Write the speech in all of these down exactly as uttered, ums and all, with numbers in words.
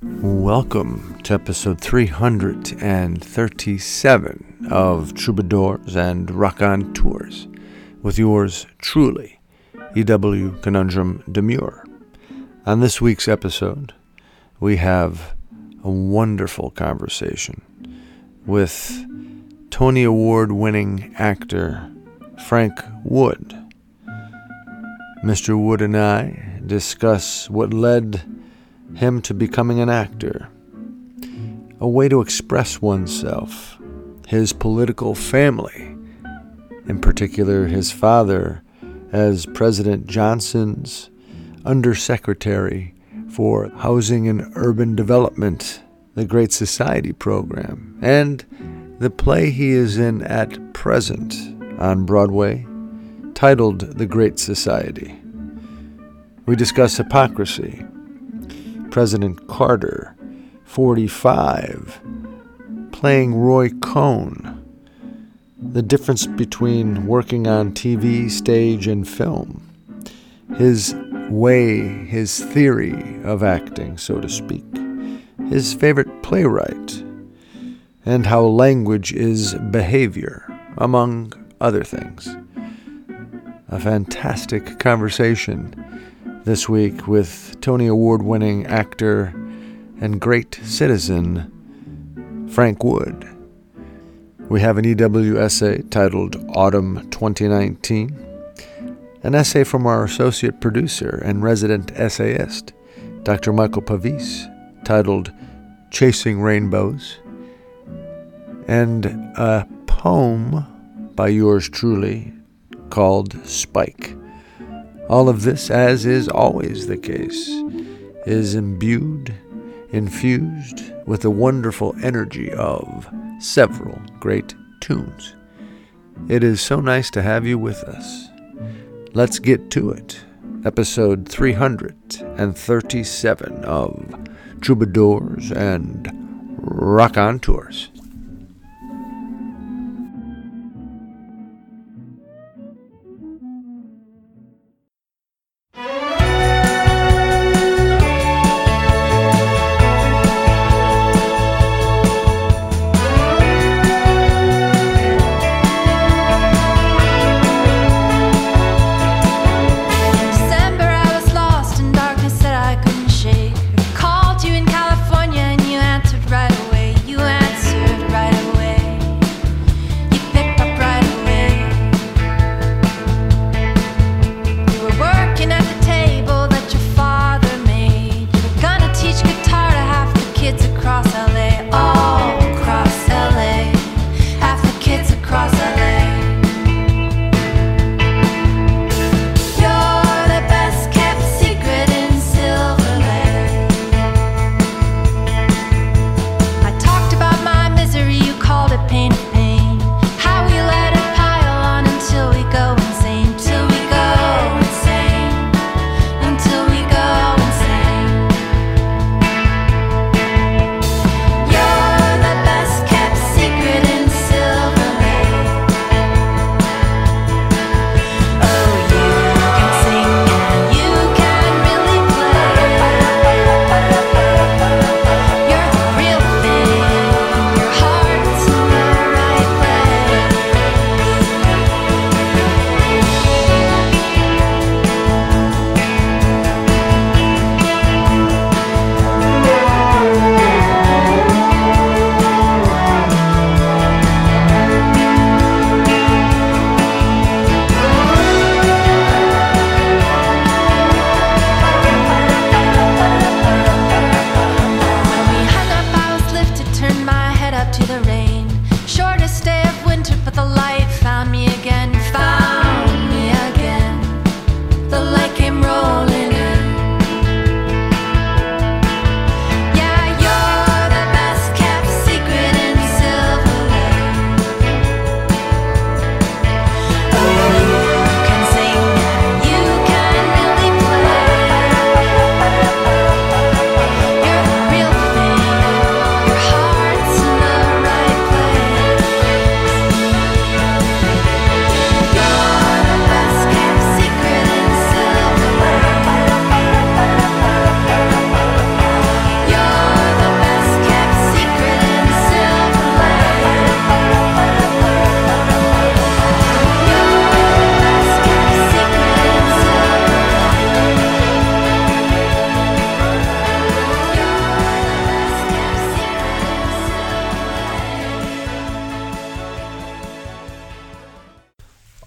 Welcome to episode three hundred thirty-seven of Troubadours and Raconteurs with yours truly, E W Conundrum Demure. On this week's episode, we have a wonderful conversation with Tony Award-winning actor Frank Wood. Mister Wood and I discuss what led him to becoming an actor, a way to express oneself, his political family, in particular his father as President Johnson's Undersecretary for Housing and Urban Development, the Great Society program, and the play he is in at present on Broadway, titled The Great Society. We discuss hypocrisy, President Carter, forty-five, playing Roy Cohn, the difference between working on T V, stage, and film, his way, his theory of acting, so to speak, his favorite playwright, and how language is behavior, among other things. A fantastic conversation this week with Tony Award-winning actor and great citizen Frank Wood. We have an E W essay titled Autumn twenty nineteen, an essay from our associate producer and resident essayist, Doctor Michael Pavis, titled Chasing Rainbows, and a poem by yours truly called Spike. All of this, as is always the case, is imbued, infused with the wonderful energy of several great tunes. It is so nice to have you with us. Let's get to it. Episode three hundred thirty-seven of Troubadours and Raconteurs. Called you in California and you answered right away. You answered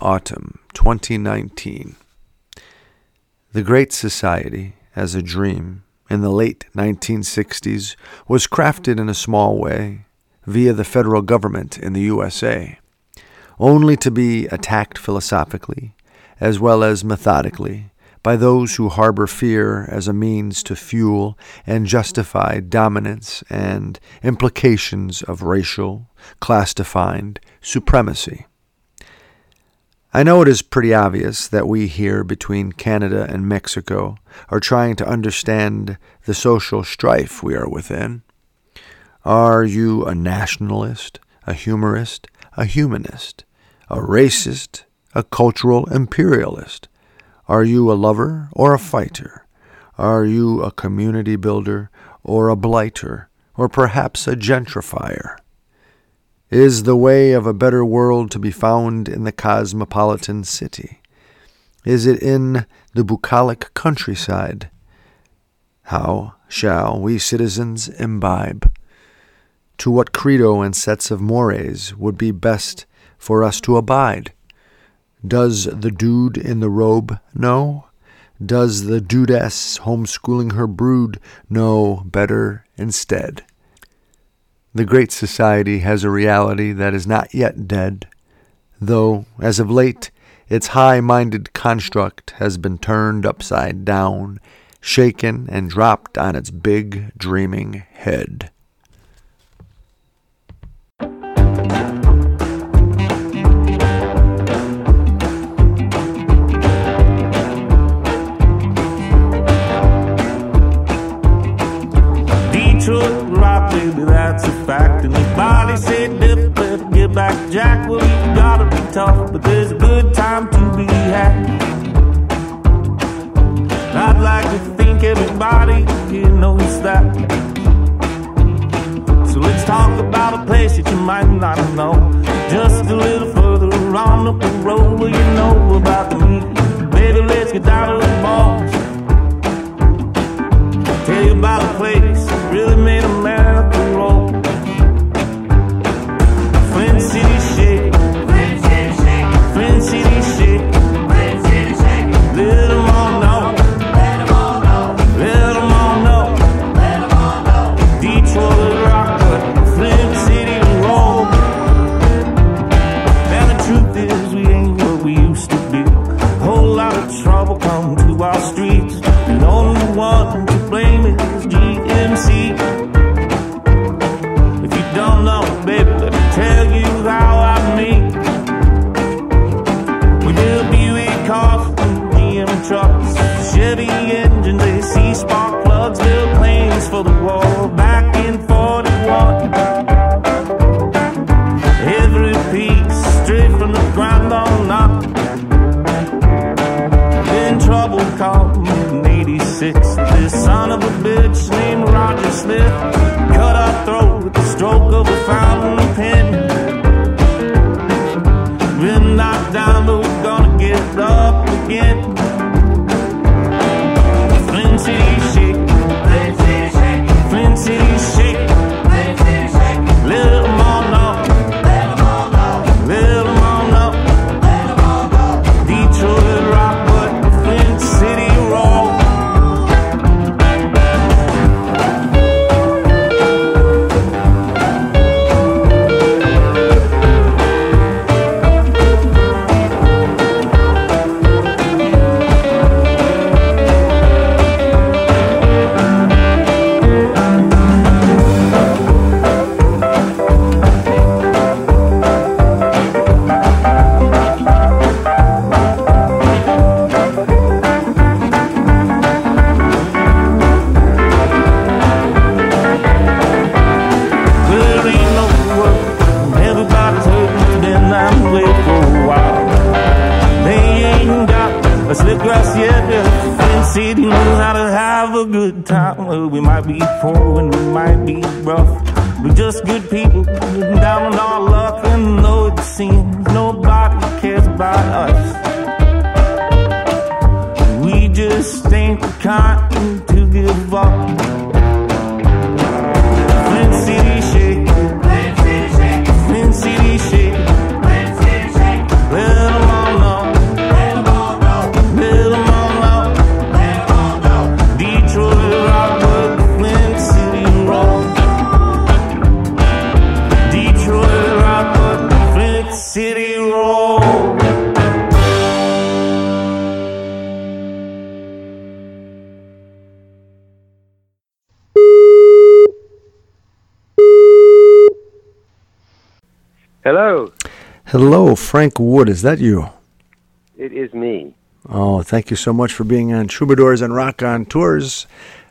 Autumn twenty nineteen. The Great Society, as a dream, in the late nineteen sixties, was crafted in a small way via the federal government in the U S A, only to be attacked philosophically, as well as methodically, by those who harbor fear as a means to fuel and justify dominance and implications of racial, class-defined supremacy. I know it is pretty obvious that we here between Canada and Mexico are trying to understand the social strife we are within. Are you a nationalist, a humorist, a humanist, a racist, a cultural imperialist? Are you a lover or a fighter? Are you a community builder or a blighter, or perhaps a gentrifier? Is the way of a better world to be found in the cosmopolitan city? Is it in the bucolic countryside? How shall we citizens imbibe? To what credo and sets of mores would be best for us to abide? Does the dude in the robe know? Does the dudess homeschooling her brood know better instead? The Great Society has a reality that is not yet dead, though, as of late, its high-minded construct has been turned upside down, shaken, and dropped on its big, dreaming head. Detroit rock, baby, that's a fact. And your body said dip, better get back to Jack. Well, you gotta be tough, but there's a good time to be had. I'd like to think everybody here knows that. So let's talk about a place that you might not know. Just a little further on up the road, where you know about the meat. Baby, let's get down to the balls. Tell you about a place that really made America roll. Flint City shake, Flint City shake, Flint City shake, Flint City shake. Let them all know, let them all know, let them all know, let them all know. Detroit rock, but Flint City roll. And the truth is we ain't what we used to be. A whole lot of trouble come to our streets, and only one to blame is G M C. If you don't know, baby, let me tell you how I meet. We build Buick cars and G M trucks, Chevy engines, A C spark plugs, build planes for the war back in forty-one. Every piece straight from the ground on up. Then trouble come in eighty-six. This son of a bitch named Roger Smith cut our throat with the stroke of a fountain pen. Been knocked down, but we're gonna get up again. Flint City shake, Flint City shake, Flint City shake, Flint City shake. Let them all know, let them all know, let them all know, let them all know. Detroit rock, but Flint City roll. Well, we might be poor and we might be rough, we're just good people down on our luck. And though it seems nobody cares about us, we just ain't the kind to give up. Flint City shake, Flint City shake, Flint City shake, Flint City shake. Let them all know. Hello. Hello, Frank Wood. Is that you? It is me. Oh, thank you so much for being on Troubadours and Rock on Tours.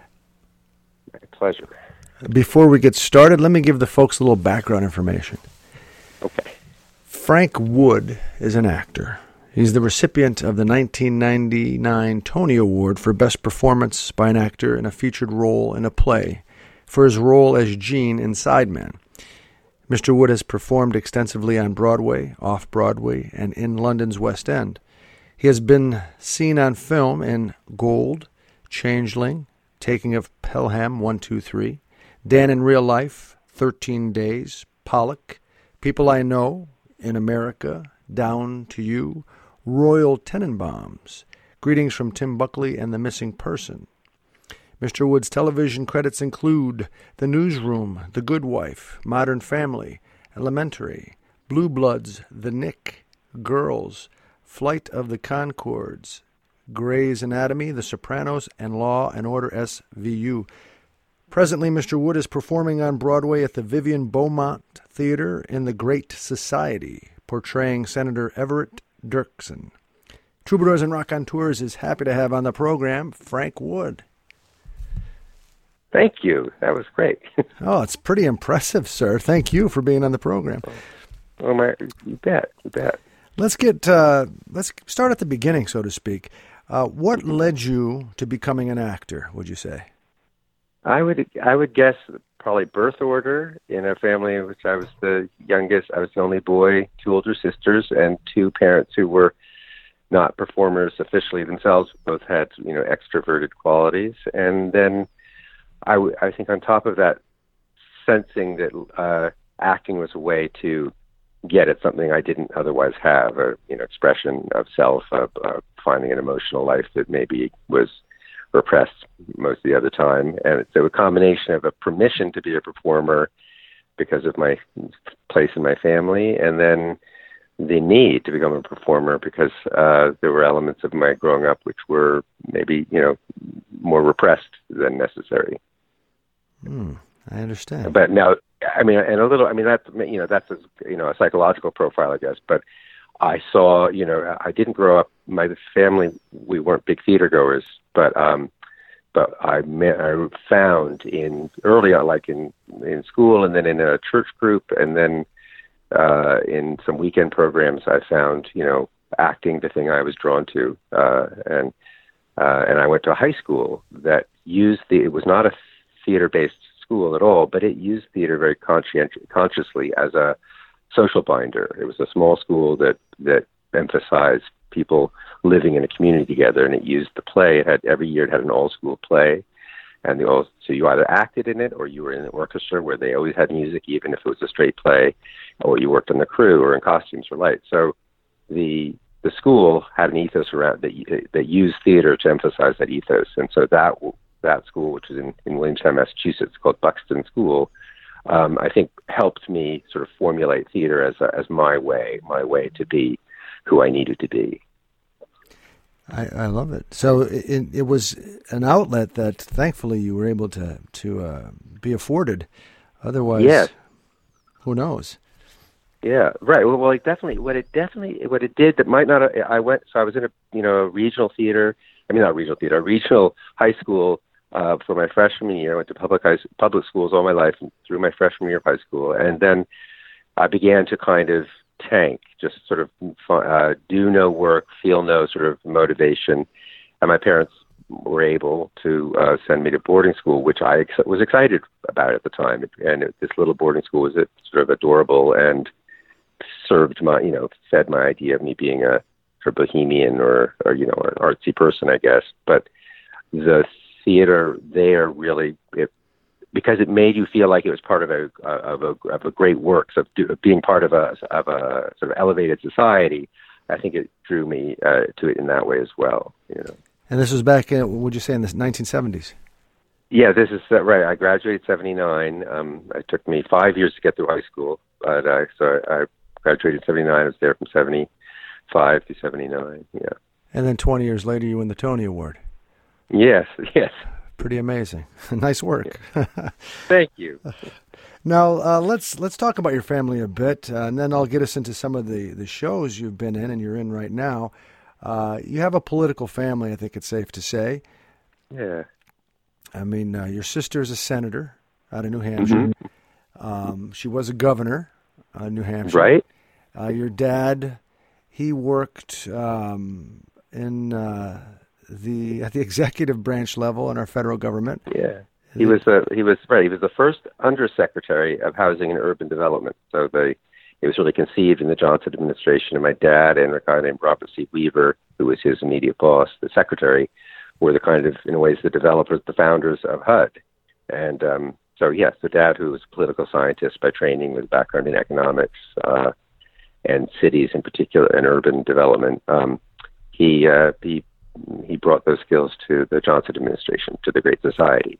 My pleasure. Before we get started, let me give the folks a little background information. Okay. Frank Wood is an actor. He's the recipient of the nineteen ninety-nine Tony Award for Best Performance by an Actor in a Featured Role in a Play for his role as Gene in Sideman. Mister Wood has performed extensively on Broadway, off-Broadway, and in London's West End. He has been seen on film in Gold, Changeling, Taking of Pelham one two three, Dan in Real Life, thirteen days, Pollock, People I Know, In America, Down to You, Royal Tenenbaums, Greetings from Tim Buckley, and The Missing Person. Mister Wood's television credits include The Newsroom, The Good Wife, Modern Family, Elementary, Blue Bloods, The Nick, Girls, Flight of the Conchords, Grey's Anatomy, The Sopranos, and Law and Order S V U. Presently, Mister Wood is performing on Broadway at the Vivian Beaumont Theater in The Great Society, portraying Senator Everett Dirksen. Troubadours and Rock on Tours is happy to have on the program Frank Wood. Thank you. That was great. Oh, it's pretty impressive, sir. Thank you for being on the program. Oh my, you bet, you bet. Let's get uh, let's start at the beginning, so to speak. Uh, what led you to becoming an actor, would you say? I would I would guess probably birth order in a family in which I was the youngest. I was the only boy, two older sisters, and two parents who were not performers officially themselves. Both had, you know, extroverted qualities. And then I, w- I think on top of that, sensing that uh, acting was a way to get at something I didn't otherwise have, a, you know, expression of self, uh, uh, finding an emotional life that maybe was repressed most of the other time. And so a combination of a permission to be a performer because of my place in my family, and then the need to become a performer because uh, there were elements of my growing up which were maybe, you know, more repressed than necessary. Hmm, I understand. But now, I mean, and a little, I mean, that's, you know, that's, a, you know, a psychological profile, I guess, but I saw, you know, I didn't grow up, my family, we weren't big theater goers, but um, but I, met, I found in early on, like in, in school and then in a church group and then uh, in some weekend programs, I found, you know, acting the thing I was drawn to. Uh, and uh, and I went to a high school that used the, it was not a theater-based school at all, but it used theater very conscient- consciously as a social binder. It was a small school that, that emphasized people living in a community together, and it used the play. It had every year it had an all-school play, and the all, so you either acted in it or you were in an orchestra where they always had music, even if it was a straight play, or you worked on the crew or in costumes or lights. So the the school had an ethos around that that used theater to emphasize that ethos, and so that that school, which is in, in Williamstown, Massachusetts, called Buxton School, um, I think helped me sort of formulate theater as a, as my way, my way to be who I needed to be. I, I love it. So it, it was an outlet that thankfully you were able to to uh, be afforded. Otherwise, yes. Who knows? Yeah, right. Well, well, it definitely, what it definitely, what it did that might not, I went, so I was in a, you know, a regional theater, I mean, not regional theater, a regional high school uh, for my freshman year. I went to public high, public schools all my life through my freshman year of high school. And then I began to kind of tank, just sort of uh, do no work, feel no sort of motivation. And my parents were able to uh, send me to boarding school, which I ex- was excited about at the time. And it, this little boarding school was sort of adorable and served my, you know, fed my idea of me being a sort of bohemian or, or, you know, an artsy person, I guess. But the theater there really, it, because it made you feel like it was part of a of a of a great work, of so being part of a of a sort of elevated society. I think it drew me uh, to it in that way as well. You know. And this was back in, would you say, in the nineteen seventies? Yeah, this is uh, right. I graduated seventy-nine. Um, it took me five years to get through high school, but uh, so I graduated seventy-nine. I was there from seventy-five to seventy-nine. Yeah. And then twenty years later, you win the Tony Award. Yes, yes. Pretty amazing. Nice work. Thank you. Now, uh, let's let's talk about your family a bit, uh, and then I'll get us into some of the, the shows you've been in and you're in right now. Uh, you have a political family, I think it's safe to say. Yeah. I mean, uh, your sister is a senator out of New Hampshire. Mm-hmm. Um, she was a governor of New Hampshire. Right. Uh, your dad, he worked um, in uh, the at the executive branch level in our federal government. Yeah. He was uh, he was right. He was the first Undersecretary of Housing and Urban Development. So the it was really conceived in the Johnson administration. And my dad and a guy named Robert C. Weaver, who was his immediate boss, the secretary, were the kind of, in ways, the developers, the founders of H U D. And um, so, yes, the dad, who was a political scientist by training with a background in economics uh, and cities in particular and urban development, um, he uh, he he brought those skills to the Johnson administration, to the Great Society.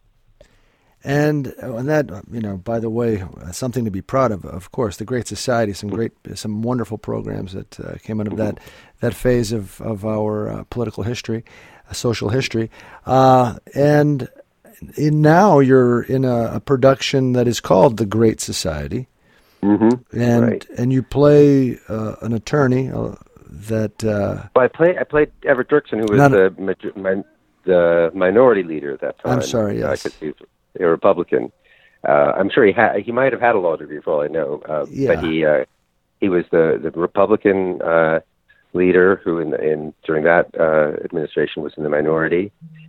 And, and that, you know, by the way, something to be proud of, of course, the Great Society, some great, some wonderful programs that uh, came out of that that phase of, of our uh, political history, uh, social history. Uh, and in, now you're in a, a production that is called The Great Society. Mm-hmm. And right. and you play uh, an attorney uh, that... Uh, well, I, play, I played Everett Dirksen, who was the, a, my, the minority leader at that time. I'm sorry, yes. Uh, a Republican. Uh, I'm sure he had. He might have had a law degree for all I know. Uh, yeah. But he uh, he was the the Republican uh, leader who, in, in during that uh, administration, was in the minority,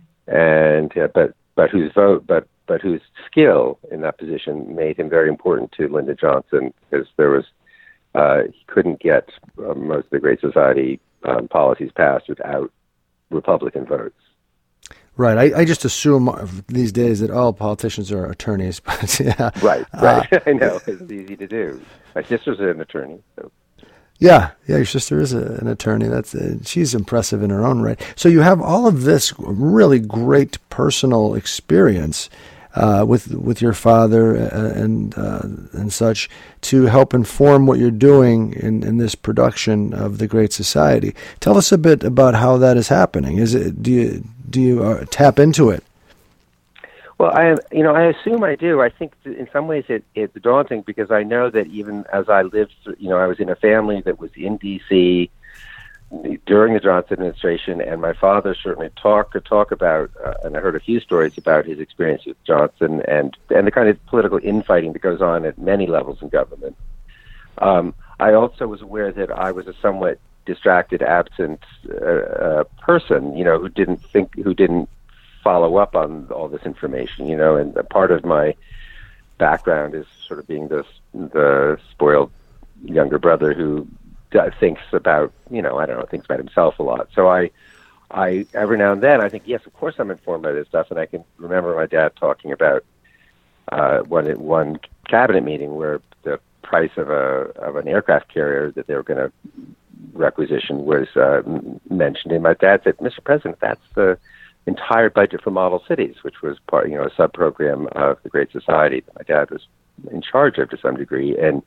and uh, but but whose vote, but but whose skill in that position made him very important to Lyndon Johnson, because there was uh, he couldn't get uh, most of the Great Society um, policies passed without Republican votes. Right. I, I just assume these days that all politicians are attorneys. But yeah. Right, right. Uh, I know. It's easy to do. My sister's an attorney. So. Yeah, yeah. Your sister is a, an attorney. That's uh, she's impressive in her own right. So you have all of this really great personal experience uh, with with your father and uh, and such to help inform what you're doing in, in this production of The Great Society. Tell us a bit about how that is happening. Is it do you do you uh, tap into it? Well, I you know I assume I do. I think in some ways it, it's daunting because I know that even as I lived, through, you know, I was in a family that was in D C during the Johnson administration, and my father certainly talked to talk about, uh, and I heard a few stories about his experience with Johnson and and the kind of political infighting that goes on at many levels in government. Um, I also was aware that I was a somewhat distracted, absent uh, uh, person, you know, who didn't think, who didn't follow up on all this information, you know, and part of my background is sort of being the the spoiled younger brother who thinks about, you know, I don't know, thinks about himself a lot. So I, I every now and then I think, yes, of course I'm informed by this stuff, and I can remember my dad talking about uh, one one cabinet meeting where the price of a of an aircraft carrier that they were going to requisition was uh, mentioned, and my dad said, "Mister President, that's the entire budget for Model Cities," which was part, you know, a sub-program of the Great Society that my dad was in charge of to some degree, and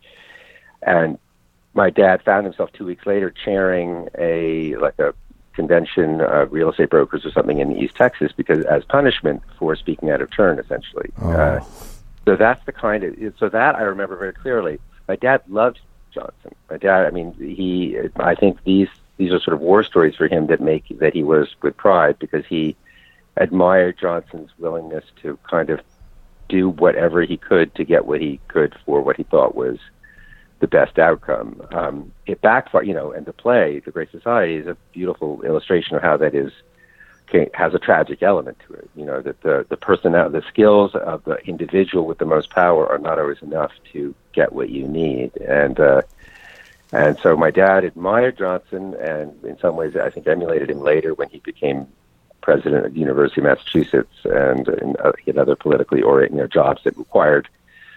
and my dad found himself two weeks later chairing a like a convention of real estate brokers or something in East Texas because as punishment for speaking out of turn, essentially. Oh. Uh, so that's the kind of so that I remember very clearly. My dad loved Johnson. My dad, I mean, he. I think these these are sort of war stories for him that make that he was with pride because he admired Johnson's willingness to kind of do whatever he could to get what he could for what he thought was the best outcome. Um, it backfired, you know, and the play, The Great Society, is a beautiful illustration of how that is, can, has a tragic element to it. You know, that the, the personnel, the skills of the individual with the most power are not always enough to get what you need. And, uh, and so my dad admired Johnson and in some ways I think emulated him later when he became president of the University of Massachusetts and, and uh, he had other politically oriented, you know, jobs that required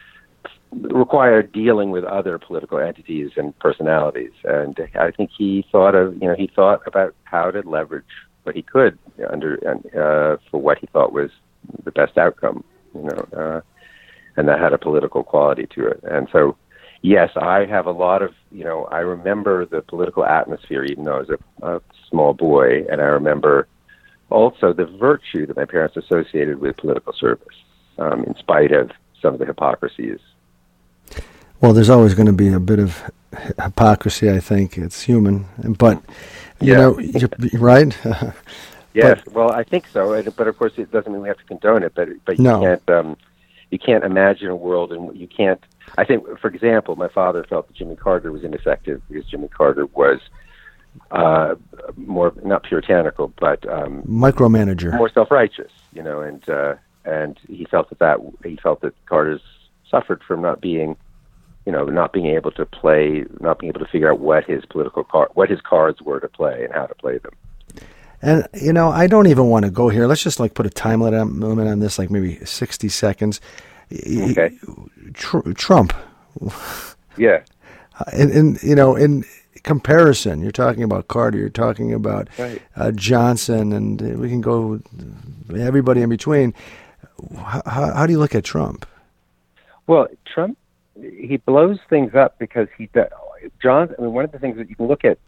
required dealing with other political entities and personalities. And I think he thought of, you know, he thought about how to leverage what he could under uh, for what he thought was the best outcome, you know, uh, and that had a political quality to it. And so, yes, I have a lot of, you know, I remember the political atmosphere, even though I was a, a small boy, and I remember also the virtue that my parents associated with political service, um, in spite of some of the hypocrisies. Well, there's always going to be a bit of hypocrisy, I think. It's human. But, you Yeah. know, you're, right? Yes, well, I think so. and- But of course, it doesn't mean we have to condone it. But but you No. can't um, you can't imagine a world, and you can't. I think, for example, my father felt that Jimmy Carter was ineffective because Jimmy Carter was uh, more not puritanical, but um, Micromanager. more self-righteous. You know, and uh, and he felt that that he felt that Carter's suffered from not being, you know, not being able to play, not being able to figure out what his political card, what his cards were to play and how to play them. And, you know, I don't even want to go here. Let's just, like, put a time limit on, limit on this, like maybe sixty seconds. Okay. Tr- Trump. Yeah. In, in, you know, in comparison, you're talking about Carter, you're talking about Right. uh, Johnson, and uh, we can go everybody in between. How, how, how do you look at Trump? Well, Trump, he blows things up because he does. John, I mean, one of the things that you can look at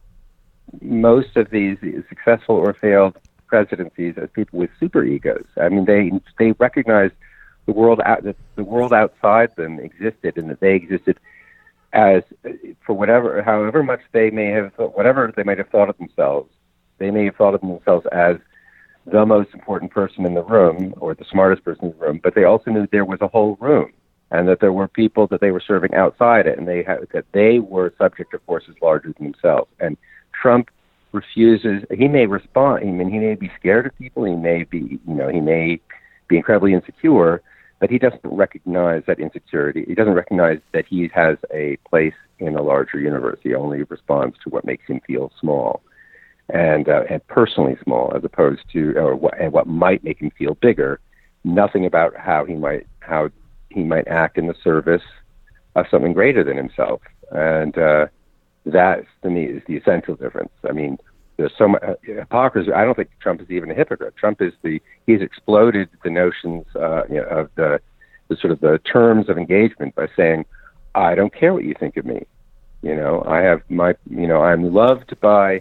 most of these successful or failed presidencies as people with super egos. I mean, they they recognize the world out that the world outside them existed, and that they existed as for whatever, however much they may have, whatever they might have thought of themselves. They may have thought of themselves as the most important person in the room or the smartest person in the room, but they also knew there was a whole room, and that there were people that they were serving outside it, and they had, that they were subject to forces larger than themselves. And Trump refuses. He may respond. I mean, he may be scared of people. He may be, you know, he may be incredibly insecure, but he doesn't recognize that insecurity. He doesn't recognize that he has a place in a larger universe. He only responds to what makes him feel small, and uh, and personally small, as opposed to or what, and what might make him feel bigger. Nothing about how he might how he might act in the service of something greater than himself, and. Uh, That, to me, is the essential difference. I mean, there's so much uh, hypocrisy. I don't think Trump is even a hypocrite. Trump is the, he's exploded the notions uh, you know, of the, the sort of the terms of engagement by saying, I don't care what you think of me. You know, I have my, you know, I'm loved by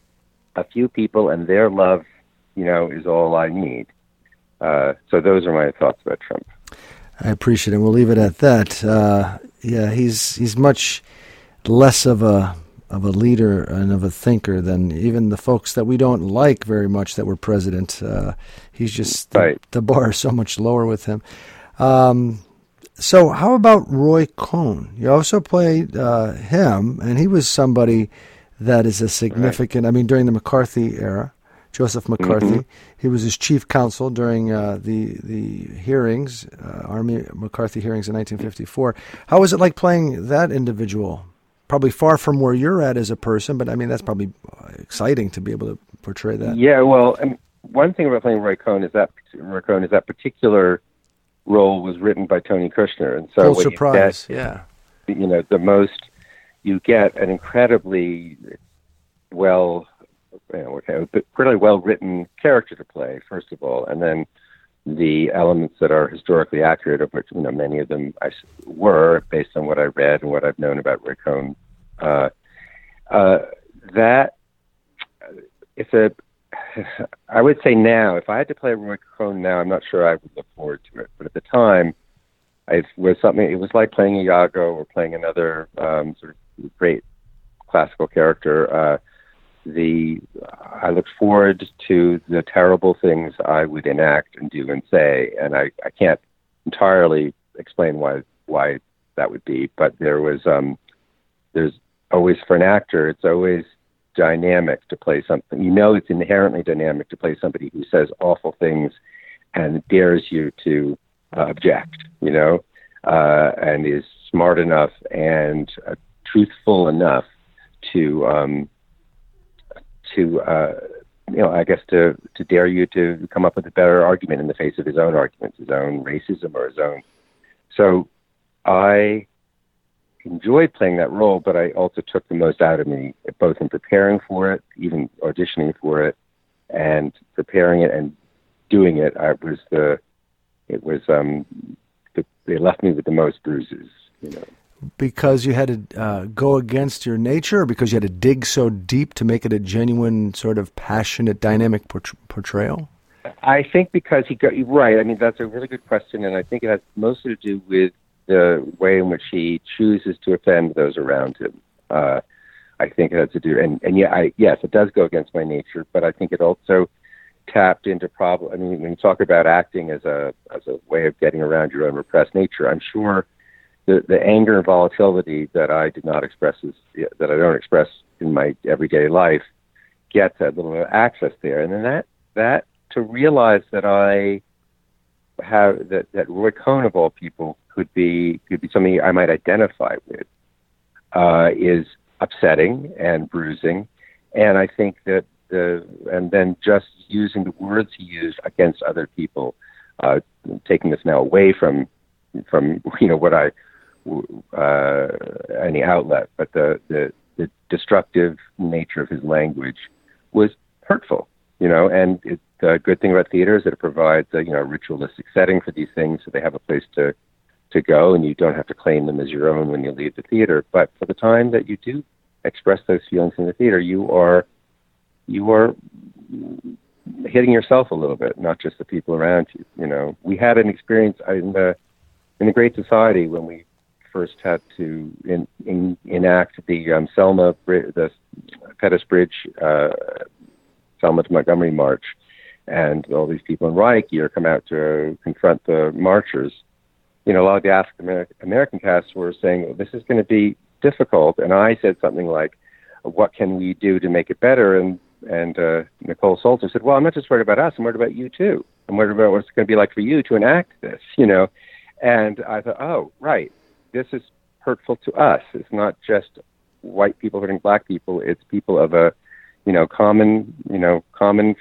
a few people, and their love, you know, is all I need. Uh, so those are my thoughts about Trump. I appreciate it. We'll leave it at that. Uh, yeah, he's he's much less of a of a leader and of a thinker than even the folks that we don't like very much that were president. Uh, he's just the, Right. the bar is so much lower with him. Um, so how about Roy Cohn? You also played uh, him, and he was somebody that is a significant. Right. I mean, during the McCarthy era, Joseph McCarthy, mm-hmm. he was his chief counsel during uh, the the hearings, uh, Army McCarthy hearings in nineteen fifty-four. How was it like playing that individual? Probably far from where you're at as a person, but I mean, that's probably exciting to be able to portray that. Yeah, well, I mean, one thing about playing Roy Cohn is that Roy Cohn is that particular role was written by Tony Kushner, and so full what surprise. You get, yeah, you know, the most you get an incredibly well, you know, incredibly well written character to play, first of all, and then the elements that are historically accurate, of which, you know, many of them I were based on what I read and what I've known about Roy Cohn. Uh, uh, that it's a, I would say now, if I had to play Roy Cohn now, I'm not sure I would look forward to it. But at the time, it was something. It was like playing Iago or playing another um, sort of great classical character. Uh, The I looked forward to the terrible things I would enact and do and say, and I, I can't entirely explain why why that would be, but there was um, there's always, for an actor, it's always dynamic to play something. You know, it's inherently dynamic to play somebody who says awful things and dares you to uh, object, you know, uh, and is smart enough and uh, truthful enough to. Um, to, uh, you know, I guess to, to dare you to come up with a better argument in the face of his own arguments, his own racism or his own. So I enjoyed playing that role, but I also took the most out of me, both in preparing for it, even auditioning for it, and preparing it and doing it. I was the, it was, um, the, they left me with the most bruises, you know. Because you had to uh, go against your nature, or because you had to dig so deep to make it a genuine, sort of passionate, dynamic port- portrayal? I think because he got right. I mean, that's a really good question, and I think it has mostly to do with the way in which he chooses to offend those around him. Uh, I think it has to do, and and yeah, I, yes, it does go against my nature, but I think it also tapped into problem. I mean, when you talk about acting as a as a way of getting around your own repressed nature, I'm sure the the anger and volatility that I did not express as, that I don't express in my everyday life gets a little bit of access there, and then that that to realize that I have that that Roy Cohn of all people could be could be something I might identify with uh, is upsetting and bruising, and I think that the and then just using the words he used against other people, uh, taking this now away from from you know what I uh, any outlet, but the, the the destructive nature of his language was hurtful, you know. And it, the good thing about theater is that it provides a you know ritualistic setting for these things, so they have a place to to go, and you don't have to claim them as your own when you leave the theater. But for the time that you do express those feelings in the theater, you are you are hitting yourself a little bit, not just the people around you. You know, we had an experience in the in the Great Society when we first had to in, in, enact the um, Selma, the Pettus Bridge, uh, Selma to Montgomery March, and all these people in riot gear come out to confront the marchers. You know, a lot of the African American casts were saying, well, this is going to be difficult. And I said something like, what can we do to make it better? And and uh, Nicole Salter said, well, I'm not just worried about us, I'm worried about you too. I'm worried about what it's going to be like for you to enact this, you know. And I thought, oh, right, this is hurtful to us. It's not just white people hurting black people. It's people of a, you know, common, you know, common,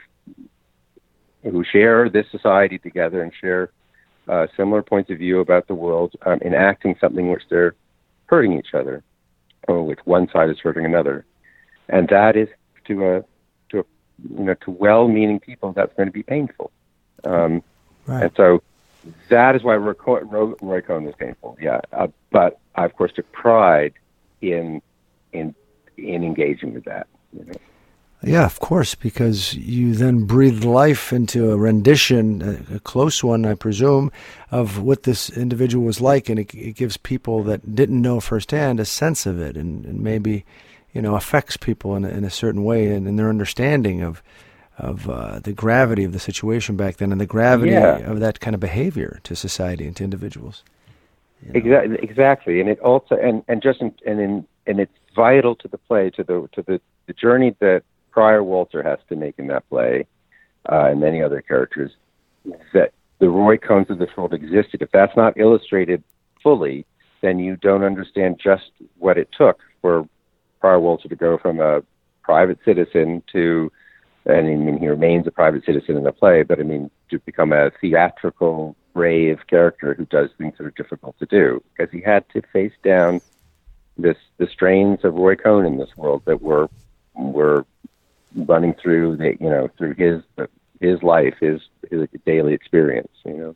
who share this society together and share uh, similar points of view about the world, um, enacting something which they're hurting each other, or which one side is hurting another. And that is to a, to a, you know, to well-meaning people, that's going to be painful. Um, right. And so that is why Roy, Roy, Roy Cohn was painful. Yeah. Uh, but I, of course, took pride in, in, in engaging with that, you know. Yeah, of course, because you then breathed life into a rendition, a, a close one, I presume, of what this individual was like, and it, it gives people that didn't know firsthand a sense of it, and, and maybe, you know, affects people in a, in a certain way, and in their understanding of of uh, the gravity of the situation back then, and the gravity yeah. of that kind of behavior to society and to individuals. You know? Exactly, exactly, and it also, and, and just, in, and in, and it's vital to the play, to the to the, the journey that Prior Walter has to make in that play, uh, and many other characters, that the Roy Cohns of this world existed. If that's not illustrated fully, then you don't understand just what it took for Prior Walter to go from a private citizen to, and I mean, he remains a private citizen in the play, but I mean, to become a theatrical, brave character who does things that are difficult to do, because he had to face down this the strains of Roy Cohn in this world that were were running through the, you know, through his his life, his his daily experience, you know.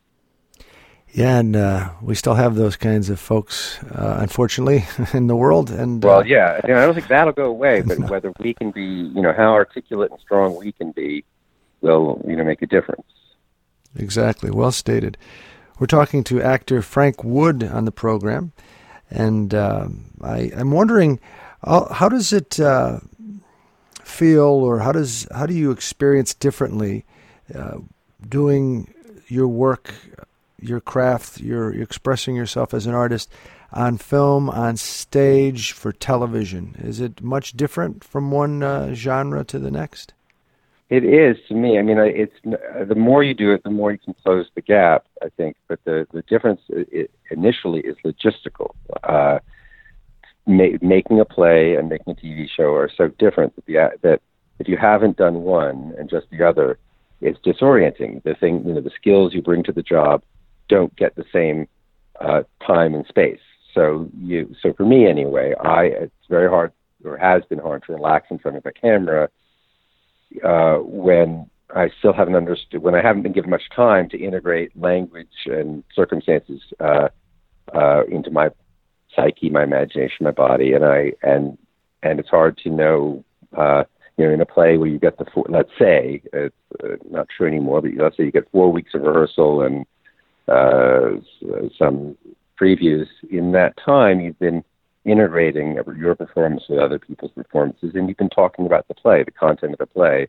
Yeah, and uh, we still have those kinds of folks, uh, unfortunately, in the world. And well, uh, yeah, you know, I don't think that'll go away, but no. Whether we can be, you know, how articulate and strong we can be, will, you know, make a difference. Exactly, well stated. We're talking to actor Frank Wood on the program, and uh, I, I'm wondering, uh, how does it Uh, feel, or how does how do you experience differently uh, doing your work, your craft, you're expressing yourself as an artist on film, on stage, for television? Is it much different from one uh, genre to the next? It is, to me. I mean, it's the more you do it, the more you can close the gap, I think. But the the difference it, initially is logistical. Uh, Ma- making a play and making a T V show are so different that, the, that if you haven't done one and just the other, it's disorienting. The thing, you know, the skills you bring to the job don't get the same uh, time and space. So you, so for me anyway, I it's very hard, or has been hard, to relax in front of a camera uh, when I still haven't understood, when I haven't been given much time to integrate language and circumstances uh, uh, into my psyche, my imagination, my body, and I and and it's hard to know uh, you know, in a play where you get the four, let's say, it's uh, not true anymore, but let's say you get four weeks of rehearsal and uh, some previews. In that time, you've been integrating your performance with other people's performances, and you've been talking about the play, the content of the play.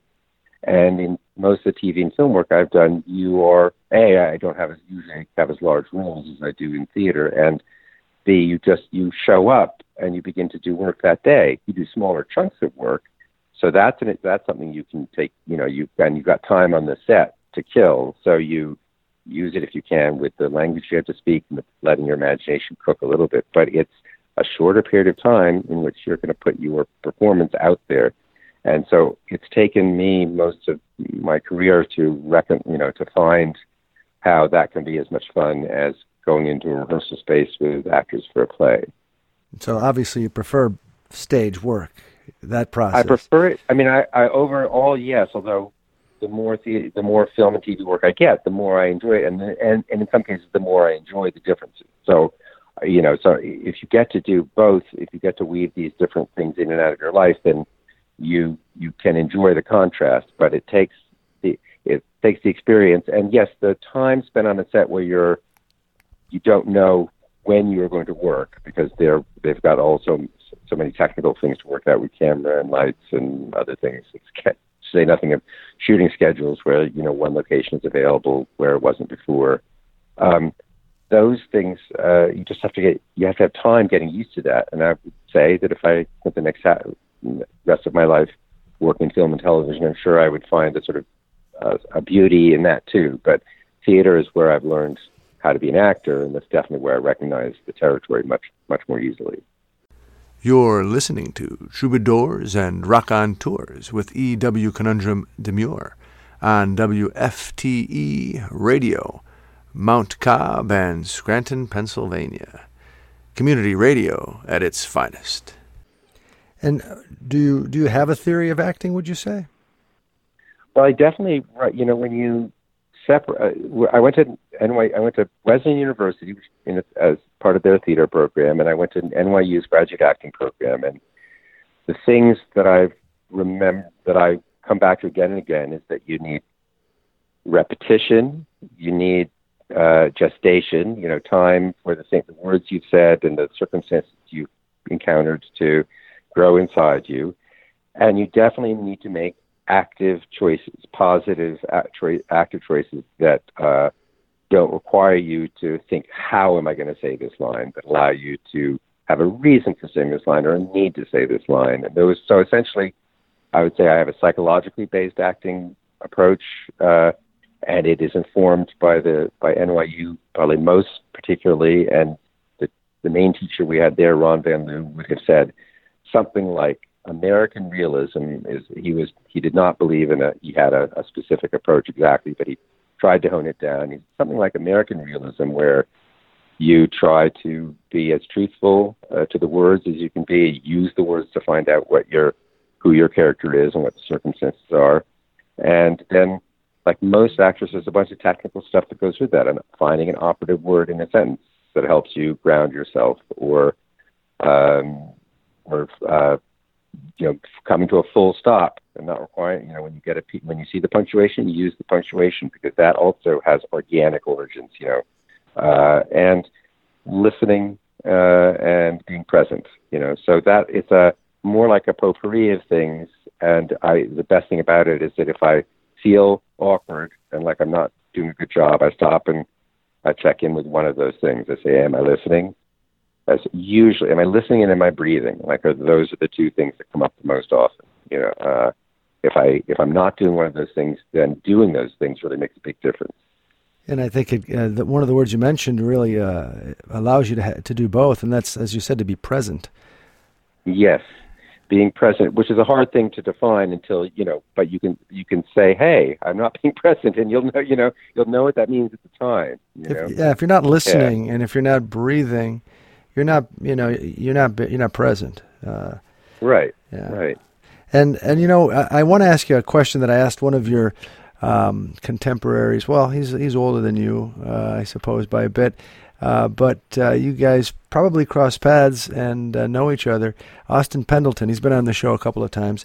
And in most of the T V and film work I've done, you are, A, I don't have as usually have as large roles as I do in theater, and B, you just, you show up and you begin to do work that day. You do smaller chunks of work. So that's an, that's something you can take, you know, you and you've got time on the set to kill. So you use it if you can with the language you have to speak and letting your imagination cook a little bit. But it's a shorter period of time in which you're going to put your performance out there. And so it's taken me most of my career to reckon, you know, to find how that can be as much fun as going into a rehearsal space with actors for a play. So obviously you prefer stage work, that process. I prefer it. I mean, I, I overall, yes, although the more the, the more film and T V work I get, the more I enjoy it. And, and, and in some cases, the more I enjoy the differences. So, you know, so if you get to do both, if you get to weave these different things in and out of your life, then you you can enjoy the contrast. But it takes the it takes the experience. And yes, the time spent on a set where you're you don't know when you're going to work because they're they've got also so many technical things to work out with camera and lights and other things. It's to say nothing of shooting schedules where, you know, one location is available where it wasn't before. Um, those things, uh, you just have to get, you have to have time getting used to that. And I would say that if I spent the next ha- rest of my life working in film and television, I'm sure I would find a sort of uh, a beauty in that too. But theater is where I've learned how to be an actor, and that's definitely where I recognize the territory much, much more easily. You're listening to Troubadours and Raconteurs with E W. Conundrum Demure on W F T E Radio, Mount Cobb and Scranton, Pennsylvania. Community radio at its finest. And do you do you have a theory of acting, would you say? Well, I definitely, you know, when you separate, uh, I went to N Y, I went to Wesleyan University in, as part of their theater program, and I went to N Y U's graduate acting program. And the things that I've remembered, that I come back to again and again, is that you need repetition, you need uh, gestation, you know, time for the thing, the words you've said and the circumstances you've encountered to grow inside you, and you definitely need to make active choices, positive active choices that uh, don't require you to think, how am I going to say this line, but allow you to have a reason for saying this line or a need to say this line. And those, so essentially, I would say I have a psychologically based acting approach, uh, and it is informed by the by N Y U, probably most particularly, and the, the main teacher we had there, Ron Van Loo, would have said something like, American realism is, he was, he did not believe in a, he had a, a specific approach exactly, but he tried to hone it down. He's something like American realism, where you try to be as truthful uh, to the words as you can be, use the words to find out what your, who your character is and what the circumstances are. And then, like most actors, there's a bunch of technical stuff that goes with that, and finding an operative word in a sentence that helps you ground yourself, or, um, or, uh, you know, coming to a full stop and not requiring, you know, when you get a, when you see the punctuation, you use the punctuation, because that also has organic origins, you know, uh, and listening, uh, and being present, you know, so that it's a more like a potpourri of things. And I, the best thing about it is that if I feel awkward and like I'm not doing a good job, I stop and I check in with one of those things. I say, am I listening? As usually, am I listening and am I breathing? Like, are, those are the two things that come up the most often. You know, uh, if I if I'm not doing one of those things, then doing those things really makes a big difference. And I think it, uh, that one of the words you mentioned really uh, allows you to ha- to do both, and that's, as you said, to be present. Yes, being present, which is a hard thing to define until, you know, but you can you can say, hey, I'm not being present, and you'll know, you know, you'll know what that means at the time. You if, know? Yeah, if you're not listening yeah. and if you're not breathing, you're not, you know, you're not, you're not present. Uh, right. Yeah. Right. And and you know, I, I want to ask you a question that I asked one of your um, contemporaries. Well, he's he's older than you, uh, I suppose, by a bit. Uh, but uh, you guys probably cross paths and uh, know each other. Austin Pendleton, he's been on the show a couple of times.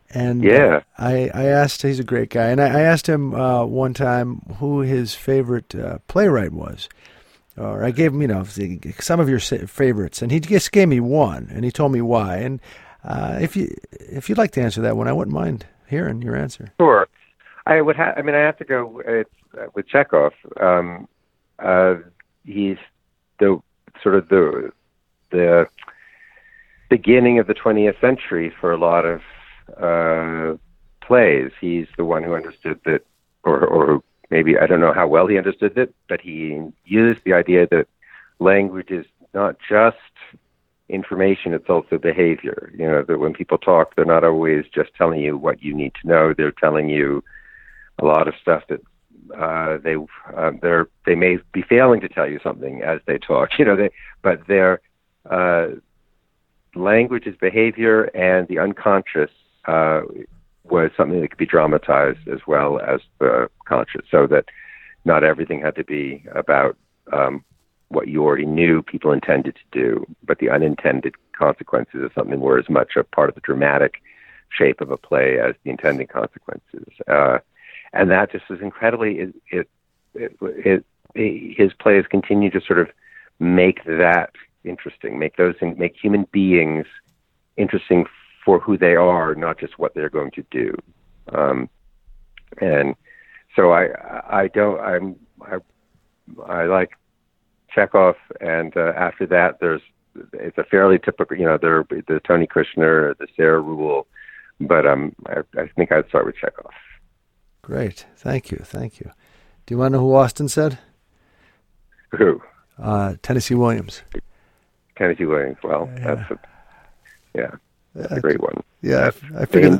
And Yeah. I, I asked, he's a great guy, and I, I asked him uh, one time who his favorite uh, playwright was. Or I gave him, you know, some of your favorites, and he just gave me one, and he told me why. And uh, if you if you'd like to answer that one, I wouldn't mind hearing your answer. Sure. I would. Ha- I mean, I have to go with, uh, with Chekhov. Um, uh, he's the sort of the the beginning of the twentieth century for a lot of uh, plays. He's the one who understood that, or or who. Maybe, I don't know how well he understood it, but he used the idea that language is not just information, it's also behavior. You know, that when people talk, they're not always just telling you what you need to know. They're telling you a lot of stuff that uh, they uh, they're they may be failing to tell you something as they talk. You know, they but their uh, language is behavior, and the unconscious uh, was something that could be dramatized as well as the conscious, so that not everything had to be about um, what you already knew people intended to do, but the unintended consequences of something were as much a part of the dramatic shape of a play as the intended consequences. Uh, and that just was incredibly, it, it, it, it, it, his plays continue to sort of make that interesting, make those, make human beings interesting for who they are, not just what they're going to do. Um, and so I, I don't, I'm, I, I like Chekhov, and uh, after that, there's, it's a fairly typical, you know, there, the Tony Kushner, the Sarah Rule, but um, I, I think I'd start with Chekhov. Great, thank you, thank you. Do you want to know who Austin said? Who? Uh, Tennessee Williams. Tennessee Williams. Well, yeah. that's a, yeah. That's a great one. Yeah, I, I figured.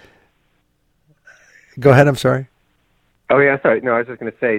Go ahead. I'm sorry. Oh yeah, sorry. No, I was just going to say,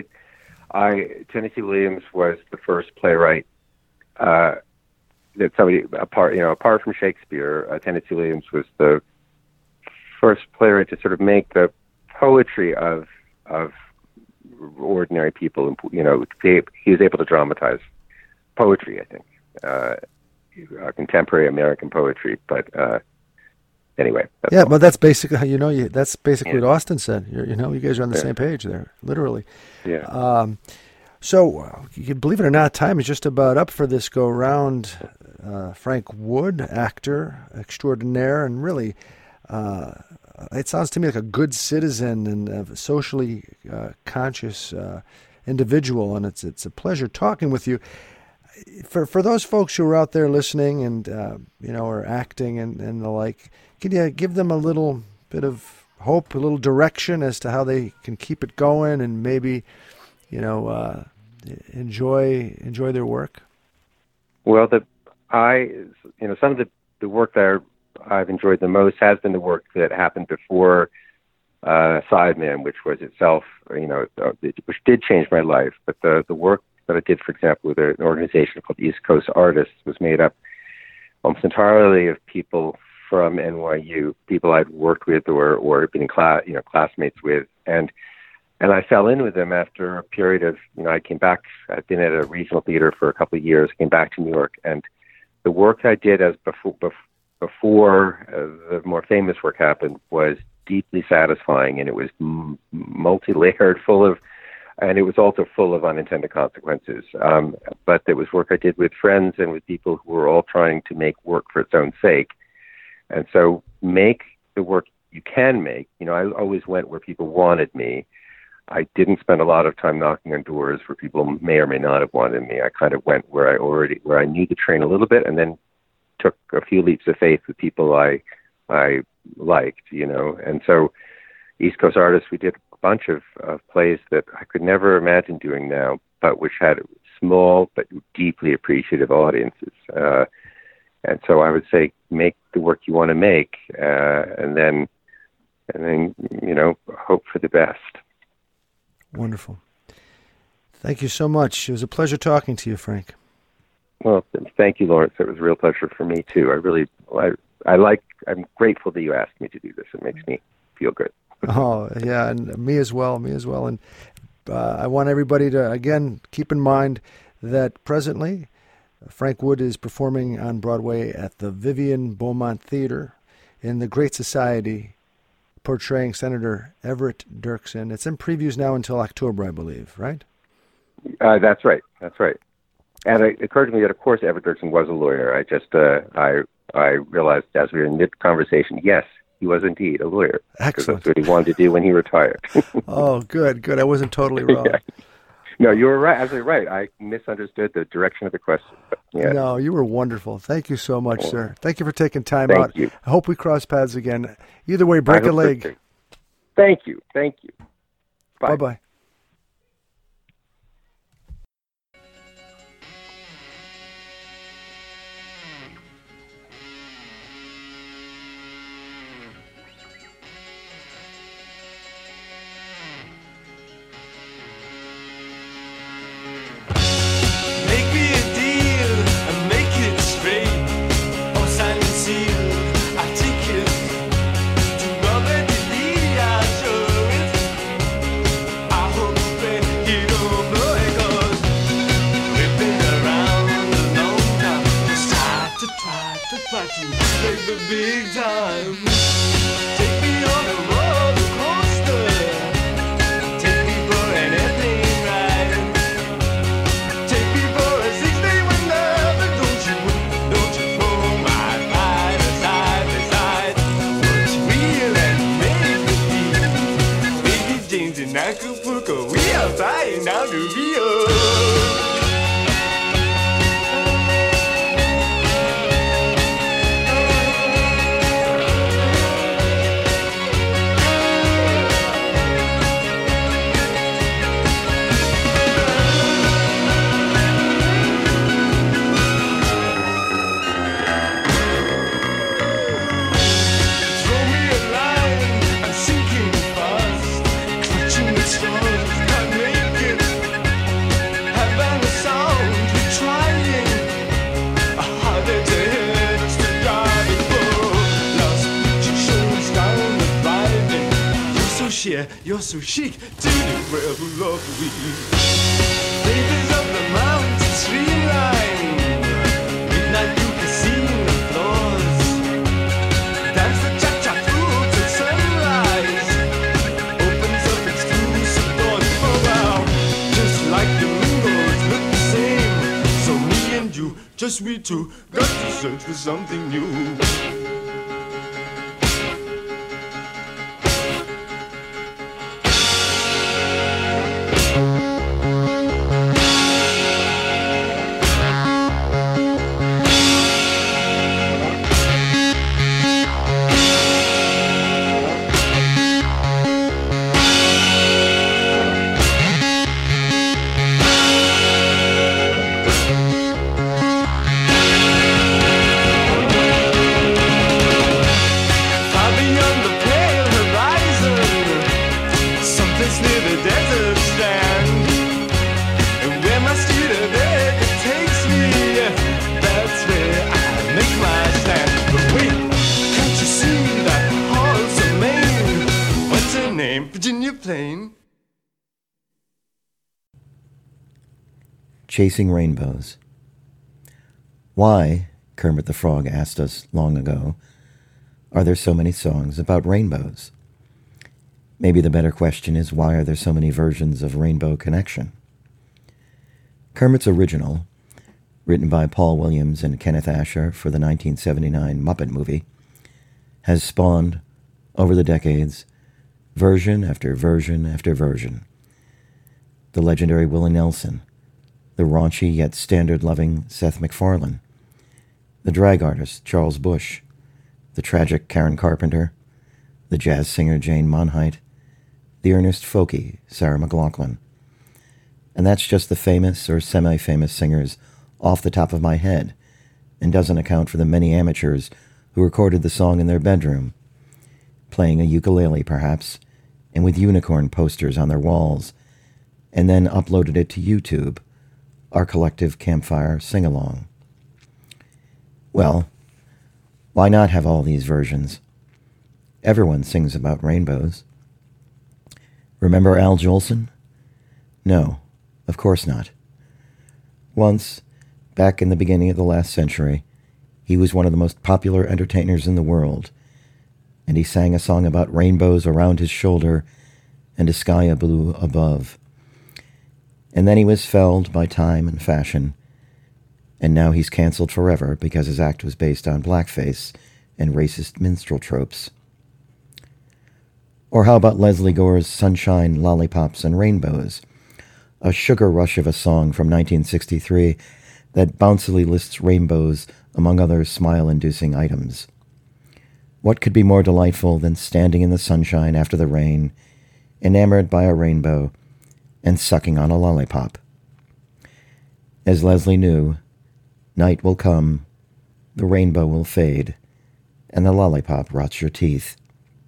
I Tennessee Williams was the first playwright uh, that somebody apart, you know, apart from Shakespeare. Uh, Tennessee Williams was the first playwright to sort of make the poetry of of ordinary people. You know, he, he was able to dramatize poetry, I think. Uh, Uh, contemporary American poetry, but uh, anyway. Yeah, all. well, that's basically how you know you. That's basically yeah. what Austin said. You're, you know, you guys are on the yeah. same page there, literally. Yeah. Um, so, uh, you believe it or not, time is just about up for this go round. Uh, Frank Wood, actor extraordinaire, and really, uh, it sounds to me like a good citizen and a socially uh, conscious uh, individual, and it's it's a pleasure talking with you. For for those folks who are out there listening and, uh, you know, are acting and, and the like, can you give them a little bit of hope, a little direction as to how they can keep it going and maybe, you know, uh, enjoy enjoy their work? Well, the I, you know, some of the, the work that I've enjoyed the most has been the work that happened before uh, Sideman, which was itself, you know, which did change my life. But the, the work that I did, for example, with an organization called East Coast Artists, was made up almost entirely of people from N Y U, people I'd worked with or or been in class, you know, classmates with, and and I fell in with them after a period of, you know, I came back. I'd been at a regional theater for a couple of years, came back to New York, and the work I did as before before uh, the more famous work happened was deeply satisfying, and it was m- multi-layered, full of. And it was also full of unintended consequences. Um, but it was work I did with friends and with people who were all trying to make work for its own sake. And so make the work you can make. You know, I always went where people wanted me. I didn't spend a lot of time knocking on doors where people may or may not have wanted me. I kind of went where I already, where I knew the train a little bit, and then took a few leaps of faith with people I, I liked, you know. And so East Coast Artists, we did bunch of, of plays that I could never imagine doing now, but which had small but deeply appreciative audiences. Uh, and so I would say, make the work you want to make, uh, and then, and then you know, hope for the best. Wonderful. Thank you so much. It was a pleasure talking to you, Frank. Well, thank you, Lawrence. It was a real pleasure for me too. I really, I, I like. I'm grateful that you asked me to do this. It makes me feel good. Oh, yeah, and me as well, me as well. And uh, I want everybody to, again, keep in mind that presently Frank Wood is performing on Broadway at the Vivian Beaumont Theater in the Great Society portraying Senator Everett Dirksen. It's in previews now until October, I believe, right? Uh, that's right. That's right. And it occurred to me that, of course, Everett Dirksen was a lawyer. I just, uh, I, I realized as we were in mid-conversation, yes, he was indeed a lawyer. Excellent. That's what he wanted to do when he retired. Oh, good, good. I wasn't totally wrong. Yeah. No, you were right. Absolutely right. I misunderstood the direction of the question. But, yeah. No, you were wonderful. Thank you so much, Well, sir. Thank you for taking time thank out. you. I hope we cross paths again. Either way, break I a hope so, leg. too. Thank you. Thank you. Bye. Bye-bye. Make me a deal and make it straight. Or sign and seal, I take it. To love and delete, I show it. I hope that you don't know it, 'cause we've been around a long time. Just try to try to try to make the big time. Take me on a roller coaster. Take me for an airplane ride. Take me for a six-day wonder, but don't you, don't you throw my ride aside, aside. What's real and make believe? Baby James in Acapulco, we are flying down to Rio. Throw me a line, I'm sinking fast, clutching at straws, can't make it. Having a sound, we're trying, harder to hit, still got it full. Lost picture shows down the driving. You're so sheer, you're so chic, to the world who love we. Flavors of the mountain streamline, midnight you casino floors. Dance the cha-cha through till sunrise. Opens up exclusive doors for wow. Just like the windows look the same. So me and you, just we two, got to search for something new. Far beyond the pale horizon, someplace near the desert strand. And where my street of it takes me, that's where I make my stand. But wait, can't you see that horse of Maine? What's her name? Virginia Plain? Chasing Rainbows. Why, Kermit the Frog asked us long ago, are there so many songs about rainbows? Maybe the better question is, why are there so many versions of Rainbow Connection? Kermit's original, written by Paul Williams and Kenneth Asher for the nineteen seventy-nine Muppet movie, has spawned, over the decades, version after version after version. The legendary Willie Nelson, the raunchy yet standard-loving Seth MacFarlane, the drag artist Charles Busch, the tragic Karen Carpenter, the jazz singer Jane Monheit, the earnest folky Sarah McLachlan. And that's just the famous or semi-famous singers off the top of my head, and doesn't account for the many amateurs who recorded the song in their bedroom, playing a ukulele perhaps, and with unicorn posters on their walls, and then uploaded it to YouTube, our collective campfire sing-along. Well, why not have all these versions? Everyone sings about rainbows. Remember Al Jolson? No, of course not. Once, back in the beginning of the last century, he was one of the most popular entertainers in the world, and he sang a song about rainbows around his shoulder and a sky of blue above. And then he was felled by time and fashion, and now he's canceled forever because his act was based on blackface and racist minstrel tropes. Or how about Leslie Gore's Sunshine, Lollipops, and Rainbows, a sugar rush of a song from nineteen sixty-three that bouncily lists rainbows among other smile-inducing items. What could be more delightful than standing in the sunshine after the rain, enamored by a rainbow, and sucking on a lollipop? As Leslie knew, night will come, the rainbow will fade, and the lollipop rots your teeth.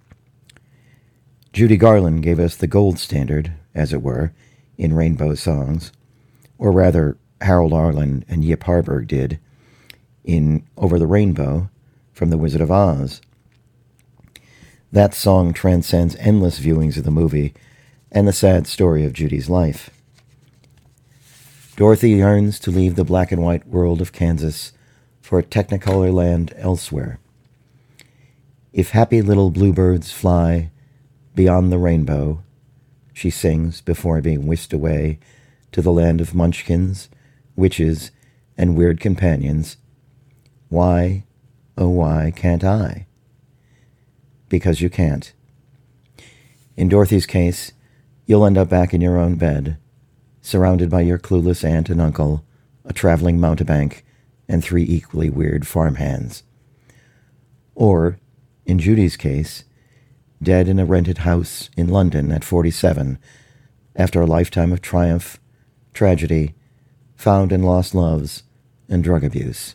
Judy Garland gave us the gold standard, as it were, in rainbow songs, or rather, Harold Arlen and Yip Harburg did, in Over the Rainbow from The Wizard of Oz. That song transcends endless viewings of the movie and the sad story of Judy's life. Dorothy yearns to leave the black and white world of Kansas for a technicolor land elsewhere. If happy little bluebirds fly beyond the rainbow, she sings before being whisked away to the land of munchkins, witches, and weird companions, why, oh why can't I? Because you can't. In Dorothy's case, you'll end up back in your own bed, surrounded by your clueless aunt and uncle, a traveling mountebank, and three equally weird farmhands. Or, in Judy's case, dead in a rented house in London at forty-seven, after a lifetime of triumph, tragedy, found and lost loves, and drug abuse.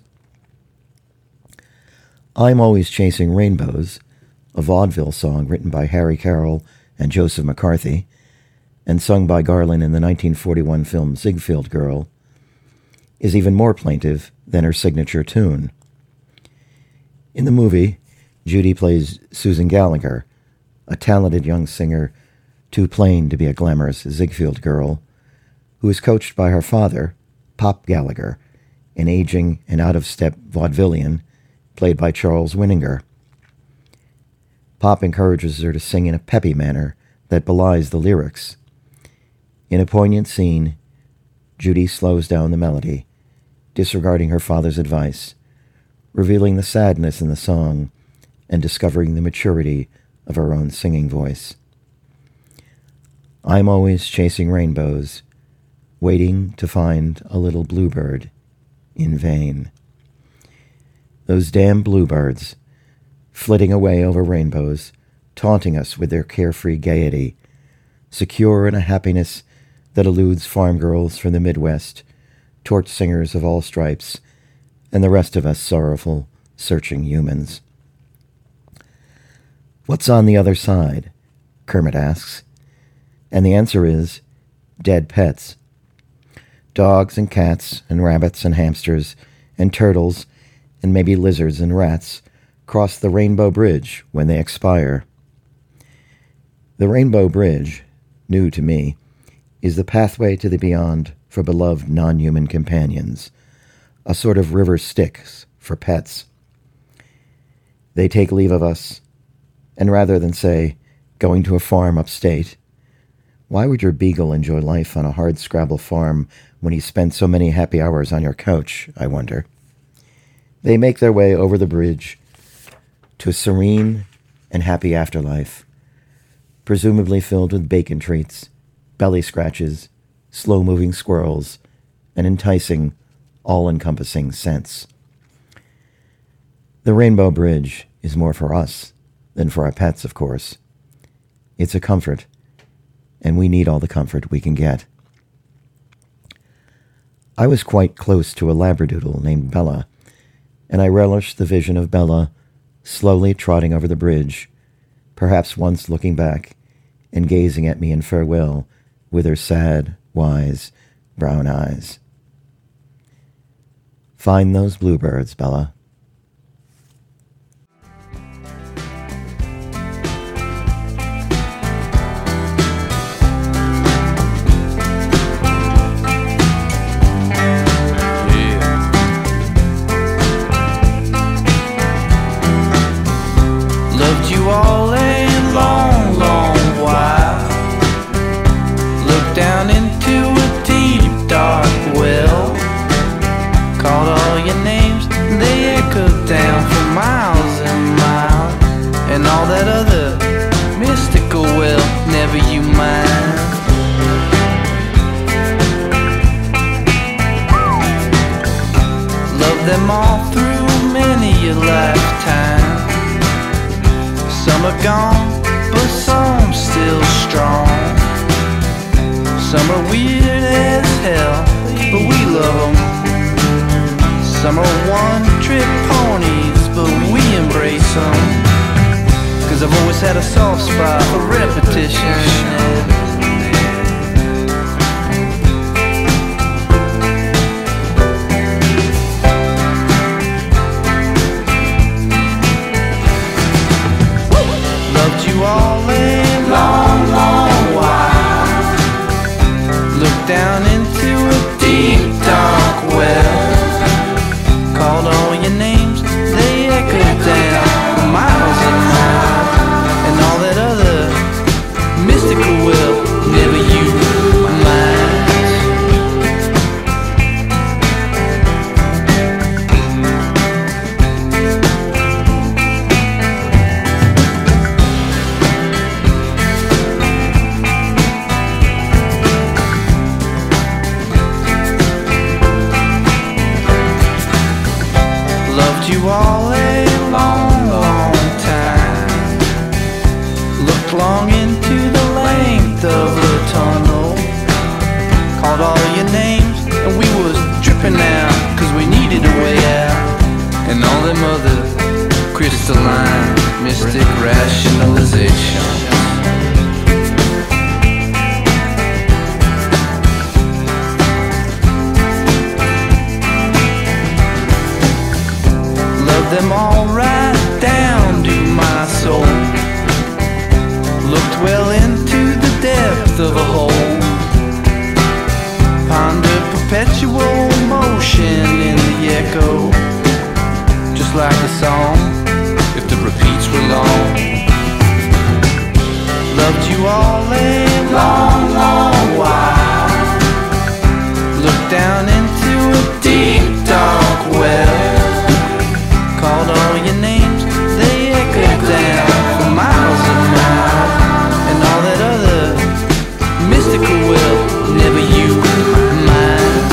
I'm Always Chasing Rainbows, a vaudeville song written by Harry Carroll and Joseph McCarthy, and sung by Garland in the nineteen forty-one film Ziegfeld Girl, is even more plaintive than her signature tune. In the movie, Judy plays Susan Gallagher, a talented young singer too plain to be a glamorous Ziegfeld Girl, who is coached by her father, Pop Gallagher, an aging and out-of-step vaudevillian played by Charles Winninger. Pop encourages her to sing in a peppy manner that belies the lyrics. In a poignant scene, Judy slows down the melody, disregarding her father's advice, revealing the sadness in the song and discovering the maturity of her own singing voice. I'm always chasing rainbows, waiting to find a little bluebird in vain. Those damn bluebirds, flitting away over rainbows, taunting us with their carefree gaiety, secure in a happiness that eludes farm girls from the Midwest, torch singers of all stripes, and the rest of us sorrowful, searching humans. What's on the other side? Kermit asks. And the answer is dead pets. Dogs and cats and rabbits and hamsters and turtles and maybe lizards and rats cross the Rainbow Bridge when they expire. The Rainbow Bridge, new to me, is the pathway to the beyond for beloved non-human companions, a sort of river Styx for pets. They take leave of us, and rather than say, going to a farm upstate, why would your beagle enjoy life on a hard-scrabble farm when he spent so many happy hours on your couch, I wonder? They make their way over the bridge to a serene and happy afterlife, presumably filled with bacon treats, belly scratches, slow-moving squirrels, and enticing, all-encompassing scents. The Rainbow Bridge is more for us than for our pets, of course. It's a comfort, and we need all the comfort we can get. I was quite close to a labradoodle named Bella, and I relished the vision of Bella slowly trotting over the bridge, perhaps once looking back and gazing at me in farewell with her sad, wise, brown eyes. Find those bluebirds, Bella. through many a lifetime. Some are gone, but some still strong. Some are weird as hell, but we love them. Some are one-trick ponies, but we embrace them. Cause I've always had a soft spot for repetition. Loved you all a long, long while. Looked down into a deep, dark well. Called all your names, they echoed down for miles and miles. And all that other mystical will never you mind. Loved you all a long, long time. Looked long into the length of the tunnel. Called all your names and we was dripping out, cause we needed a way out. And all them other crystalline mystic rationalizations. Them all right down to my soul. Looked well into the depth of a hole. Pondered perpetual motion in the echo. Just like a song, if the repeats were long. Loved you all a long, long while. Looked down into a deep, dark well. Called all your names, they echoed down for miles and miles. And all that other mystical will never you mind.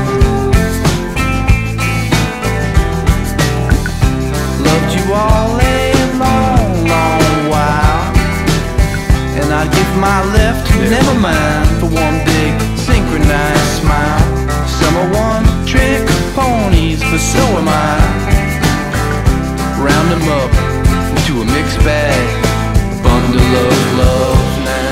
Loved you all a long, long while. And I'd give my left, never mind, for one big synchronized smile. Some are one-trick ponies, but so am I. Round them up into a mixed bag, a bundle of love now.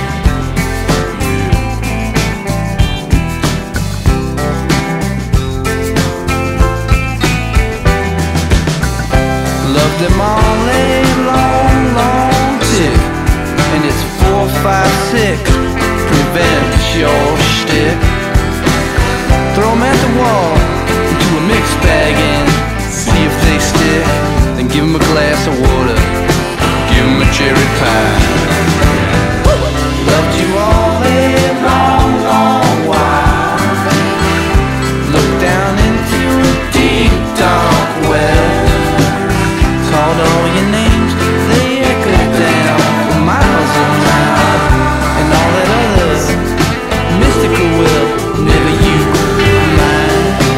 Love them all a long, long tick, and it's four, five, six. Prevent your shtick. Throw 'em at the wall into a mixed bag and see if they stick. Then give 'em a glass of water, give 'em a cherry pie. Loved you all a long, long while. Looked down into a deep, dark well. Called all your names, they echoed down for miles and miles. And all that other mystical will never you mind.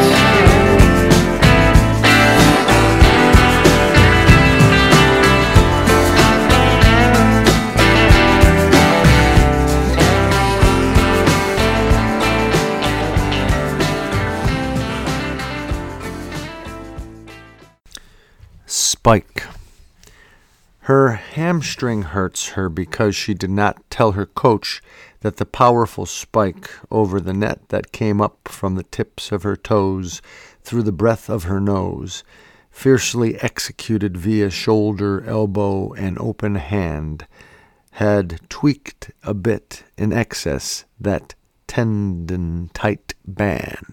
Spike. Her hamstring hurts her because she did not tell her coach that the powerful spike over the net that came up from the tips of her toes through the breadth of her nose, fiercely executed via shoulder, elbow, and open hand, had tweaked a bit in excess that tendon-tight band.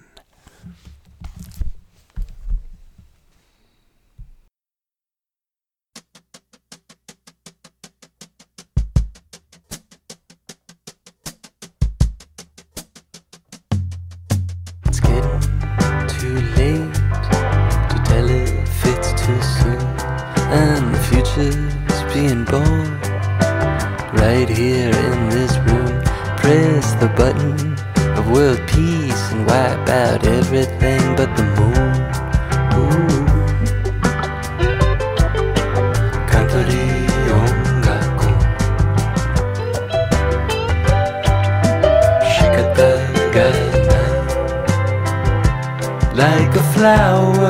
It's getting too late to tell if it's too soon, and the future's being born right here in this room. Press the button of world peace and wipe out everything but the moon. Ooh.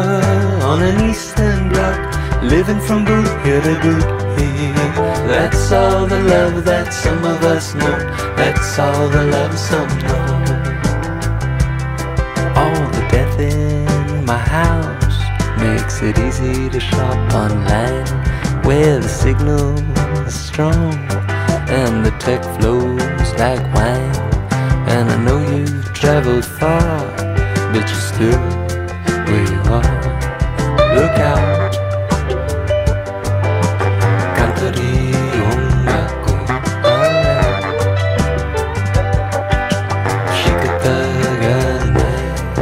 on an eastern block, living from boot here to boot here. That's all the love that some of us know. That's all the love some know. All the death in my house makes it easy to shop online, where the signal is strong and the tech flows like wine. And I know you've traveled far, but you're still where you are. Look out. Cantori ongaku shikataganai.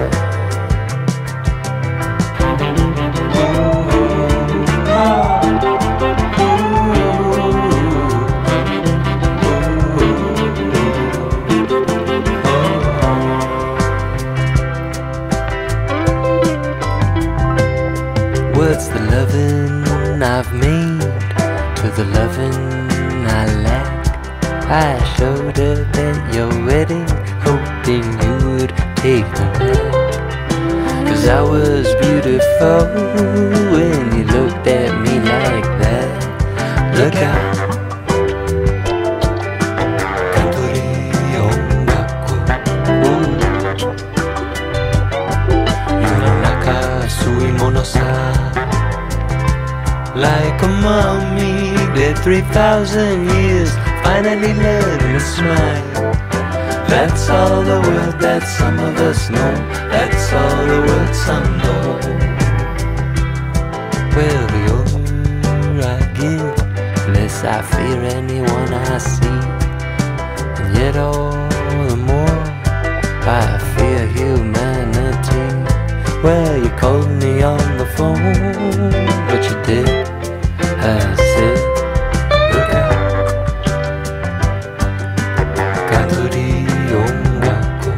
What's the loving I've made to the loving I lack? I showed up at your wedding, hoping you would take me back. 'Cause I was beautiful when you looked at me like that. Look out. Cantori ongaku. Yononaka suimono sa. Like a mummy dead three thousand years, finally learning to smile. That's all the word that some of us know. That's all the word some know. Well, the older I get, less I fear anyone I see. And yet all the more I fear humanity. Well, you called me on the phone, but you did. I said, look out. Cantori ongaku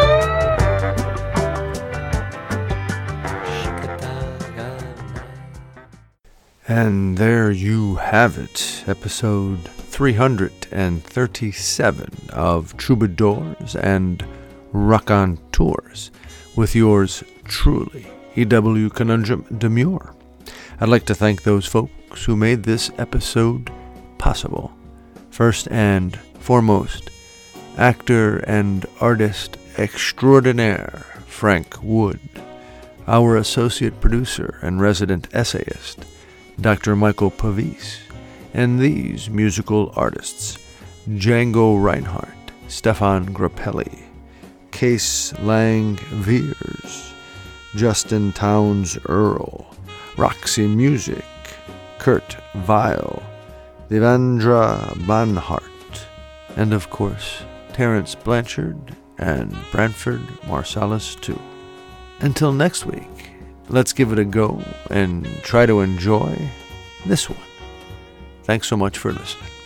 shikataganai. And there you have it, episode three hundred thirty-seven of Troubadours and Raconteurs, with yours truly, E W Conundrum Demure. I'd like to thank those folks who made this episode possible. First and foremost, actor and artist extraordinaire Frank Wood, our associate producer and resident essayist, Doctor Michael Pavis, and these musical artists, Django Reinhardt, Stefan Grappelli, Case Lang Veers, Justin Towns Earl, Roxy Music, Kurt Vile, Devendra Banhart, and of course, Terence Blanchard and Branford Marsalis too. Until next week, let's give it a go and try to enjoy this one. Thanks so much for listening.